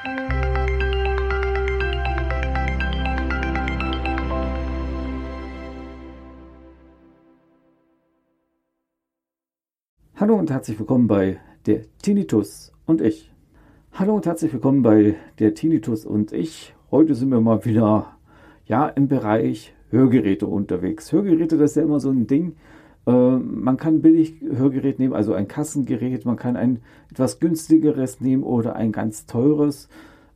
Hallo und herzlich willkommen bei der Tinnitus und ich. Hallo und herzlich willkommen bei der Tinnitus und ich. Heute sind wir mal wieder im Bereich Hörgeräte unterwegs. Hörgeräte, das ist ja immer so ein Ding. Man kann billig Hörgerät nehmen, also ein Kassengerät. Man kann ein etwas günstigeres nehmen oder ein ganz teures.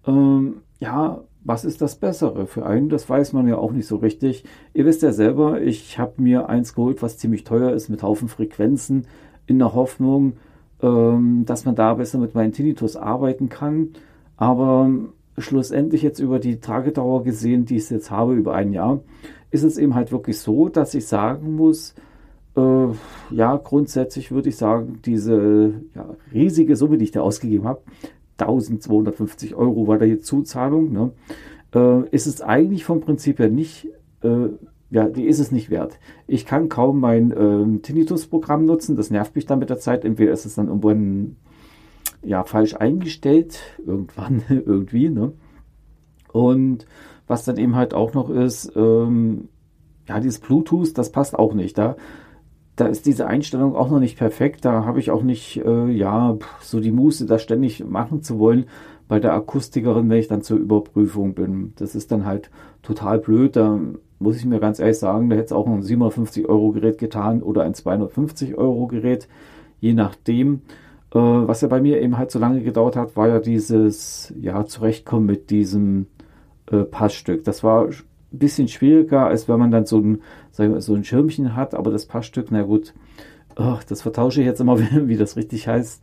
Was ist das Bessere für einen? Das weiß man ja auch nicht so richtig. Ihr wisst ja selber, ich habe mir eins geholt, was ziemlich teuer ist, mit Haufen Frequenzen, in der Hoffnung, dass man da besser mit meinem Tinnitus arbeiten kann. Aber schlussendlich jetzt über die Tragedauer gesehen, die ich jetzt habe, über ein Jahr, ist es eben halt wirklich so, dass ich sagen muss, grundsätzlich würde ich sagen, diese riesige Summe, die ich da ausgegeben habe, 1250 Euro war da jetzt Zuzahlung, ne, ist es eigentlich vom Prinzip her nicht, die ist es nicht wert. Ich kann kaum mein Tinnitus-Programm nutzen, das nervt mich dann mit der Zeit. Entweder ist es dann irgendwann falsch eingestellt, irgendwann irgendwie, ne? Und was dann eben halt auch noch ist, dieses Bluetooth, das passt auch nicht. Da ist diese Einstellung auch noch nicht perfekt. Da habe ich auch nicht so die Muße, das ständig machen zu wollen bei der Akustikerin, wenn ich dann zur Überprüfung bin. Das ist dann halt total blöd. Da muss ich mir ganz ehrlich sagen, da hätte es auch ein 750-Euro-Gerät getan oder ein 250-Euro-Gerät, je nachdem. Was ja bei mir eben halt so lange gedauert hat, war ja dieses Zurechtkommen mit diesem Passstück. Das war ein bisschen schwieriger, als wenn man dann so ein Schirmchen hat, aber das Passstück, na gut, das vertausche ich jetzt immer, wie das richtig heißt.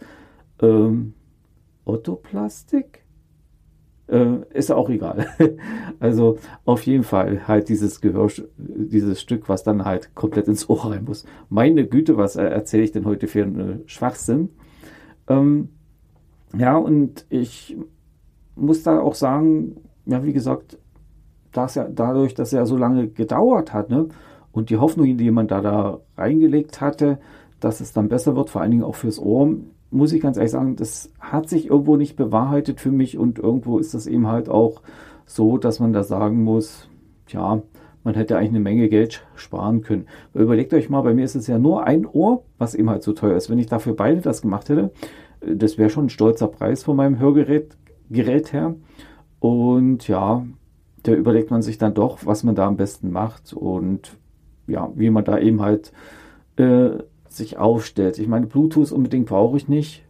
Ottoplastik? Ist auch egal. Also auf jeden Fall halt dieses Stück, was dann halt komplett ins Ohr rein muss. Meine Güte, was erzähle ich denn heute für einen Schwachsinn? Und ich muss da auch sagen, wie gesagt, dadurch, dass er so lange gedauert hat, ne, und die Hoffnung, die man da reingelegt hatte, dass es dann besser wird, vor allen Dingen auch fürs Ohr, muss ich ganz ehrlich sagen, das hat sich irgendwo nicht bewahrheitet für mich und irgendwo ist das eben halt auch so, dass man da sagen muss, man hätte eigentlich eine Menge Geld sparen können. Weil überlegt euch mal, bei mir ist es ja nur ein Ohr, was eben halt so teuer ist. Wenn ich dafür beide das gemacht hätte, das wäre schon ein stolzer Preis von meinem Hörgerät her. Und da überlegt man sich dann doch, was man da am besten macht und wie man da eben halt sich aufstellt. Ich meine, Bluetooth unbedingt brauche ich nicht.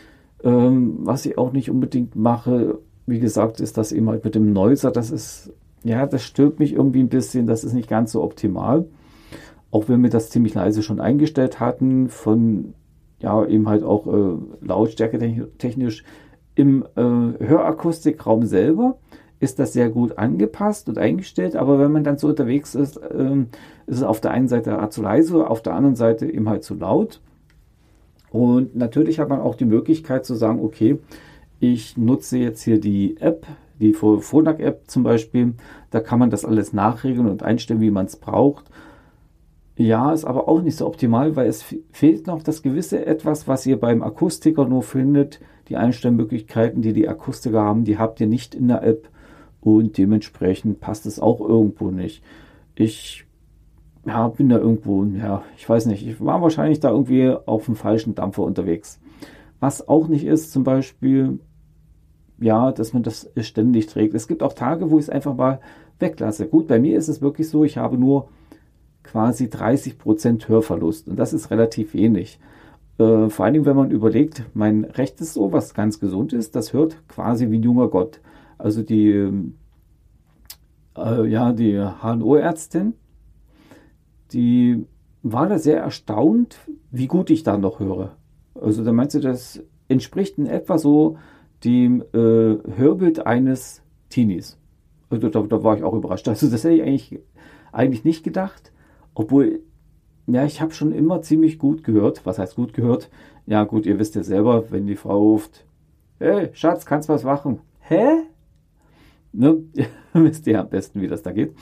Was ich auch nicht unbedingt mache, wie gesagt, ist das eben halt mit dem Noiser. Das stört mich irgendwie ein bisschen. Das ist nicht ganz so optimal. Auch wenn wir das ziemlich leise schon eingestellt hatten, von eben halt auch Lautstärke technisch im Hörakustikraum selber ist das sehr gut angepasst und eingestellt, aber wenn man dann so unterwegs ist, ist es auf der einen Seite zu leise, auf der anderen Seite eben halt zu laut. Und natürlich hat man auch die Möglichkeit zu sagen, okay, ich nutze jetzt hier die App, die Phonak-App zum Beispiel, da kann man das alles nachregeln und einstellen, wie man es braucht. Ja, ist aber auch nicht so optimal, weil es fehlt noch das gewisse Etwas, was ihr beim Akustiker nur findet. Die Einstellmöglichkeiten, die Akustiker haben, die habt ihr nicht in der App. Und dementsprechend passt es auch irgendwo nicht. Ich bin da irgendwo, ich weiß nicht, ich war wahrscheinlich da irgendwie auf dem falschen Dampfer unterwegs. Was auch nicht ist, zum Beispiel, dass man das ständig trägt. Es gibt auch Tage, wo ich es einfach mal weglasse. Gut, bei mir ist es wirklich so, ich habe nur quasi 30% Hörverlust und das ist relativ wenig. Vor allen Dingen, wenn man überlegt, mein rechtes Ohr, was ganz gesund ist, das hört quasi wie ein junger Gott. Also die HNO-Ärztin, die war da sehr erstaunt, wie gut ich da noch höre. Also da meint sie, das entspricht in etwa so dem Hörbild eines Teenies. Also da war ich auch überrascht. Also das hätte ich eigentlich nicht gedacht, obwohl, ich habe schon immer ziemlich gut gehört. Was heißt gut gehört? Ja gut, ihr wisst ja selber, wenn die Frau ruft, hey Schatz, kannst du was machen? Hä? Ne? Wisst ihr am besten, wie das da geht.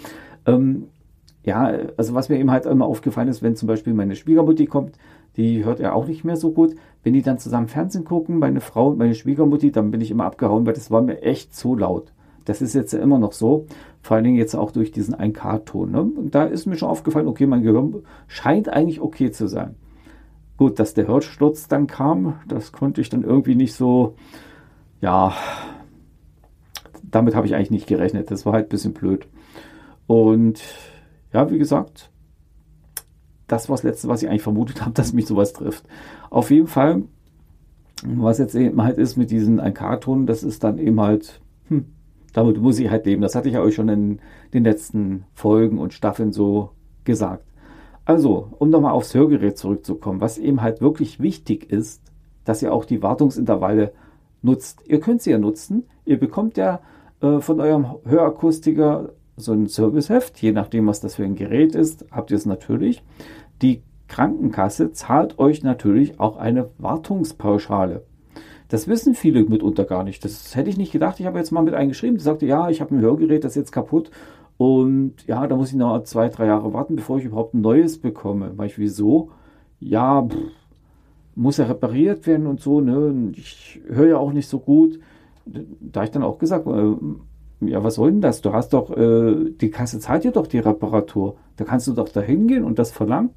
Also was mir eben halt immer aufgefallen ist, wenn zum Beispiel meine Schwiegermutti kommt, die hört ja auch nicht mehr so gut. wenn die dann zusammen Fernsehen gucken, meine Frau und meine Schwiegermutti, dann bin ich immer abgehauen, weil das war mir echt zu laut. Das ist jetzt immer noch so, vor allen Dingen jetzt auch durch diesen 1K-Ton. Ne? Und da ist mir schon aufgefallen, okay, mein Gehirn scheint eigentlich okay zu sein. Gut, dass der Hörsturz dann kam, das konnte ich dann irgendwie nicht so, ja, damit habe ich eigentlich nicht gerechnet. Das war halt ein bisschen blöd. Und ja, wie gesagt, das war das Letzte, was ich eigentlich vermutet habe, dass mich sowas trifft. Auf jeden Fall, was jetzt eben halt ist mit diesen 1K-Ton, das ist dann eben halt, damit muss ich halt leben. Das hatte ich ja euch schon in den letzten Folgen und Staffeln so gesagt. Also, um nochmal aufs Hörgerät zurückzukommen, was eben halt wirklich wichtig ist, dass ihr auch die Wartungsintervalle nutzt. Ihr könnt sie ja nutzen. Ihr bekommt ja von eurem Hörakustiker so ein Serviceheft, je nachdem, was das für ein Gerät ist, habt ihr es natürlich. Die Krankenkasse zahlt euch natürlich auch eine Wartungspauschale. Das wissen viele mitunter gar nicht. Das hätte ich nicht gedacht. Ich habe jetzt mal mit eingeschrieben, die sagte, ja, ich habe ein Hörgerät, das ist jetzt kaputt. Und ja, da muss ich noch 2-3 Jahre warten, bevor ich überhaupt ein neues bekomme. Weil ich, wieso? Ja, muss ja repariert werden und so. Ne? Ich höre ja auch nicht so gut. Da habe ich dann auch gesagt, ja, was soll denn das? Du hast doch, die Kasse zahlt dir doch die Reparatur. Da kannst du doch da hingehen und das verlangen.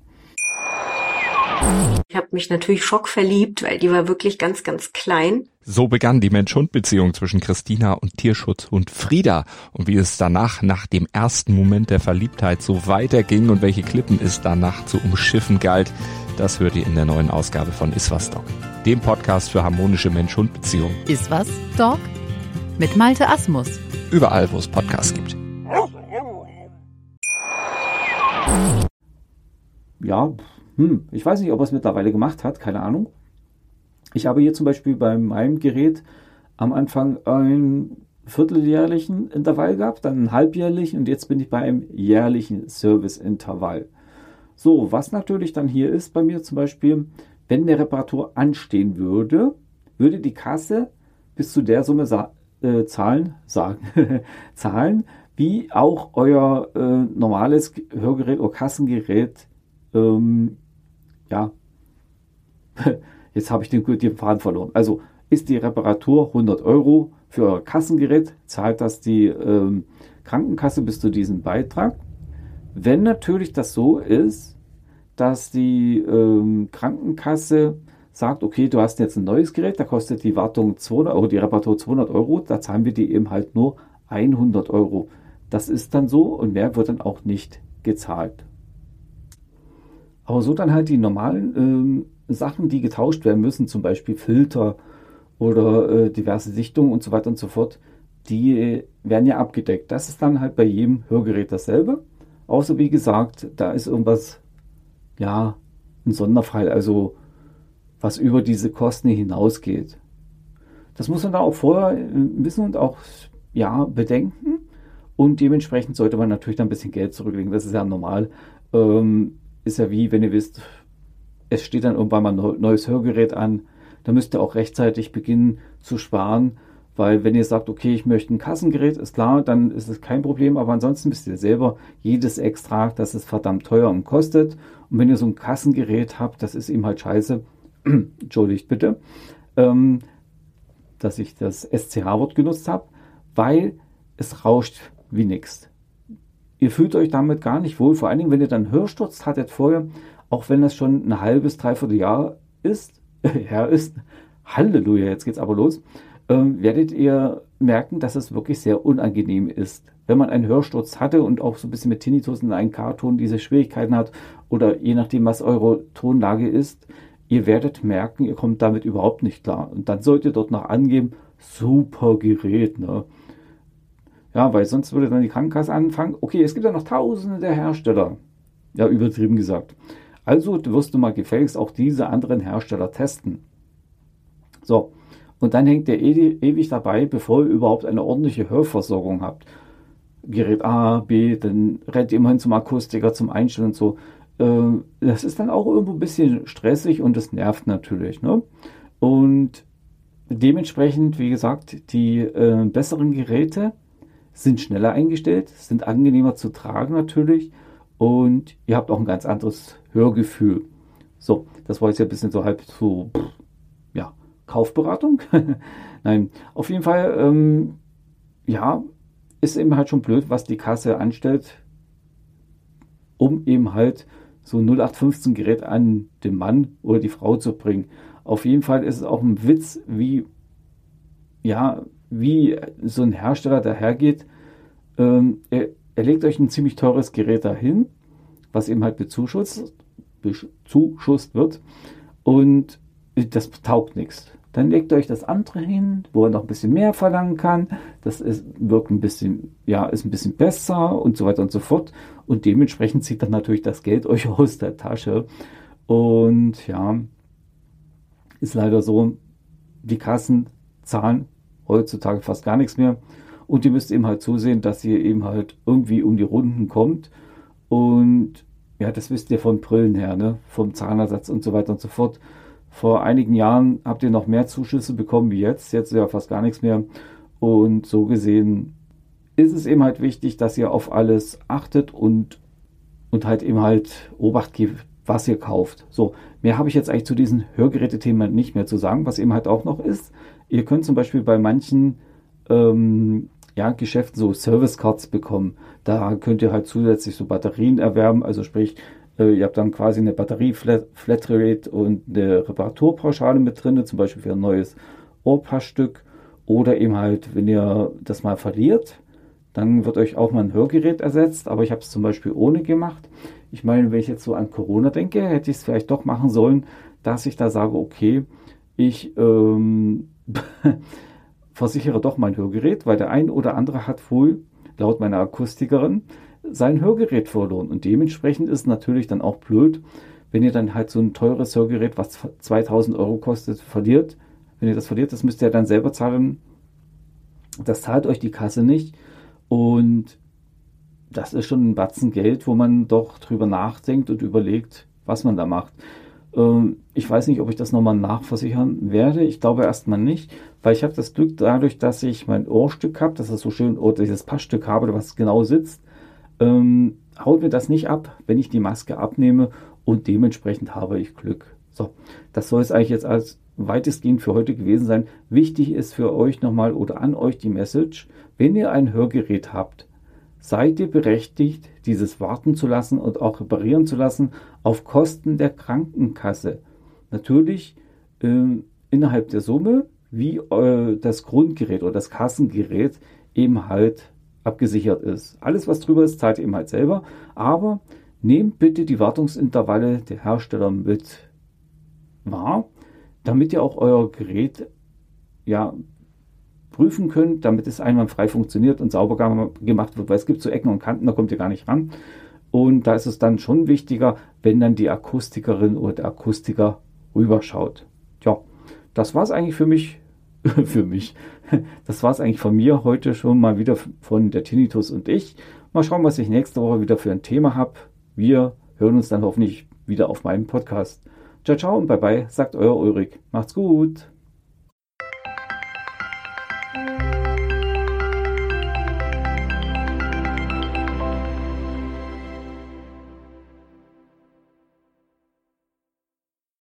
Ich habe mich natürlich schockverliebt, weil die war wirklich ganz, ganz klein. So begann die Mensch-Hund-Beziehung zwischen Christina und Tierschutzhund Frieda. Und wie es danach, nach dem ersten Moment der Verliebtheit, so weiterging und welche Klippen es danach zu umschiffen galt, das hört ihr in der neuen Ausgabe von Iswas Dog, dem Podcast für harmonische Mensch-Hund-Beziehungen. Iswas Dog mit Malte Asmus. Überall, wo es Podcasts gibt. Ja, ich weiß nicht, ob er es mittlerweile gemacht hat, keine Ahnung. Ich habe hier zum Beispiel bei meinem Gerät am Anfang einen vierteljährlichen Intervall gehabt, dann einen halbjährlichen und jetzt bin ich bei einem jährlichen Serviceintervall. So, was natürlich dann hier ist bei mir zum Beispiel, wenn eine Reparatur anstehen würde, würde die Kasse bis zu der Summe zahlen, wie auch euer normales Hörgerät oder Kassengerät. Ja, jetzt habe ich den Faden verloren. Also ist die Reparatur 100 € für euer Kassengerät, zahlt das die Krankenkasse bis zu diesem Beitrag. Wenn natürlich das so ist, dass die Krankenkasse sagt, okay, du hast jetzt ein neues Gerät, da kostet die Wartung 200 €, die Reparatur 200 €, da zahlen wir die eben halt nur 100 €. Das ist dann so und mehr wird dann auch nicht gezahlt. Aber so dann halt die normalen Sachen, die getauscht werden müssen, zum Beispiel Filter oder diverse Dichtungen und so weiter und so fort, die werden ja abgedeckt. Das ist dann halt bei jedem Hörgerät dasselbe. Außer wie gesagt, da ist irgendwas, ja, ein Sonderfall, also was über diese Kosten hinausgeht. Das muss man da auch vorher wissen und auch ja, bedenken. Und dementsprechend sollte man natürlich dann ein bisschen Geld zurücklegen. Das ist ja normal. Ist ja wie, wenn ihr wisst, es steht dann irgendwann mal ein neues Hörgerät an, da müsst ihr auch rechtzeitig beginnen zu sparen, weil wenn ihr sagt, okay, ich möchte ein Kassengerät, ist klar, dann ist es kein Problem, aber ansonsten wisst ihr selber, jedes Extra, das ist verdammt teuer und kostet. Und wenn ihr so ein Kassengerät habt, das ist eben halt scheiße, entschuldigt bitte, dass ich das SCH-Wort genutzt habe, weil es rauscht wie nix. Ihr fühlt euch damit gar nicht wohl, vor allen Dingen, wenn ihr dann Hörsturz hattet vorher, auch wenn das schon ein halbes, dreiviertel Jahr her ist, Halleluja, jetzt geht's aber los, werdet ihr merken, dass es wirklich sehr unangenehm ist. Wenn man einen Hörsturz hatte und auch so ein bisschen mit Tinnitus und 1K-Ton diese Schwierigkeiten hat oder je nachdem, was eure Tonlage ist, ihr werdet merken, ihr kommt damit überhaupt nicht klar. Und dann sollt ihr dort noch angeben, super Gerät, ne? Ja, weil sonst würde dann die Krankenkasse anfangen, okay, es gibt ja noch tausende der Hersteller. Ja, übertrieben gesagt. Also wirst du mal gefälligst auch diese anderen Hersteller testen. So, und dann hängt ihr ewig dabei, bevor ihr überhaupt eine ordentliche Hörversorgung habt. Gerät A, B, dann rennt ihr immerhin zum Akustiker, zum Einstellen und so. Das ist dann auch irgendwo ein bisschen stressig und das nervt natürlich, ne? Und dementsprechend, wie gesagt, die besseren Geräte sind schneller eingestellt, sind angenehmer zu tragen natürlich und ihr habt auch ein ganz anderes Hörgefühl. So, das war jetzt ja ein bisschen so halb so Kaufberatung. Nein, auf jeden Fall, ist eben halt schon blöd, was die Kasse anstellt, um eben halt so ein 0815 Gerät an den Mann oder die Frau zu bringen. Auf jeden Fall ist es auch ein Witz, wie so ein Hersteller dahergeht. Er legt euch ein ziemlich teures Gerät dahin, was eben halt bezuschusst wird, und das taugt nichts. Dann legt euch das andere hin, wo er noch ein bisschen mehr verlangen kann. Wirkt ein bisschen, ist ein bisschen besser und so weiter und so fort. Und dementsprechend zieht dann natürlich das Geld euch aus der Tasche. Und ja, ist leider so, die Kassen zahlen heutzutage fast gar nichts mehr. Und ihr müsst eben halt zusehen, dass ihr eben halt irgendwie um die Runden kommt. Und ja, das wisst ihr von Brillen her, ne? Vom Zahnersatz und so weiter und so fort. Vor einigen Jahren habt ihr noch mehr Zuschüsse bekommen wie jetzt. Jetzt ja fast gar nichts mehr. Und so gesehen ist es eben halt wichtig, dass ihr auf alles achtet und halt eben halt Obacht gebt, was ihr kauft. So, mehr habe ich jetzt eigentlich zu diesen Hörgeräte-Themen nicht mehr zu sagen. Was eben halt auch noch ist, ihr könnt zum Beispiel bei manchen Geschäften so Service-Cards bekommen. Da könnt ihr halt zusätzlich so Batterien erwerben. Also sprich, ihr habt dann quasi eine Batterie-Flatrate und eine Reparaturpauschale mit drin, zum Beispiel für ein neues Ohrpassstück. Oder eben halt, wenn ihr das mal verliert, dann wird euch auch mal ein Hörgerät ersetzt. Aber ich habe es zum Beispiel ohne gemacht. Ich meine, wenn ich jetzt so an Corona denke, hätte ich es vielleicht doch machen sollen, dass ich da sage, okay, ich versichere doch mein Hörgerät, weil der ein oder andere hat wohl, laut meiner Akustikerin, sein Hörgerät verloren. Und dementsprechend ist es natürlich dann auch blöd, wenn ihr dann halt so ein teures Hörgerät, was 2000 Euro kostet, verliert. Wenn ihr das verliert, das müsst ihr dann selber zahlen. Das zahlt euch die Kasse nicht. Und das ist schon ein Batzen Geld, wo man doch drüber nachdenkt und überlegt, was man da macht. Ich weiß nicht, ob ich das nochmal nachversichern werde. Ich glaube erstmal nicht, weil ich habe das Glück dadurch, dass ich mein Ohrstück habe, dass das so schön, oder dieses Passstück habe, was genau sitzt, haut mir das nicht ab, wenn ich die Maske abnehme, und dementsprechend habe ich Glück. So, das soll es eigentlich jetzt als weitestgehend für heute gewesen sein. Wichtig ist für euch nochmal oder an euch die Message: Wenn ihr ein Hörgerät habt, seid ihr berechtigt, dieses warten zu lassen und auch reparieren zu lassen auf Kosten der Krankenkasse. Natürlich innerhalb der Summe, wie das Grundgerät oder das Kassengerät eben halt abgesichert ist. Alles, was drüber ist, zahlt ihr eben halt selber. Aber nehmt bitte die Wartungsintervalle der Hersteller mit wahr, damit ihr auch euer Gerät prüfen könnt, damit es einwandfrei funktioniert und sauber gemacht wird, weil es gibt so Ecken und Kanten, da kommt ihr gar nicht ran. Und da ist es dann schon wichtiger, wenn dann die Akustikerin oder der Akustiker rüberschaut. Ja, das war es eigentlich für mich. Das war es eigentlich von mir heute schon mal wieder von der Tinnitus und ich. Mal schauen, was ich nächste Woche wieder für ein Thema habe. Wir hören uns dann hoffentlich wieder auf meinem Podcast. Ciao, ciao und bye bye, sagt euer Ulrich. Macht's gut.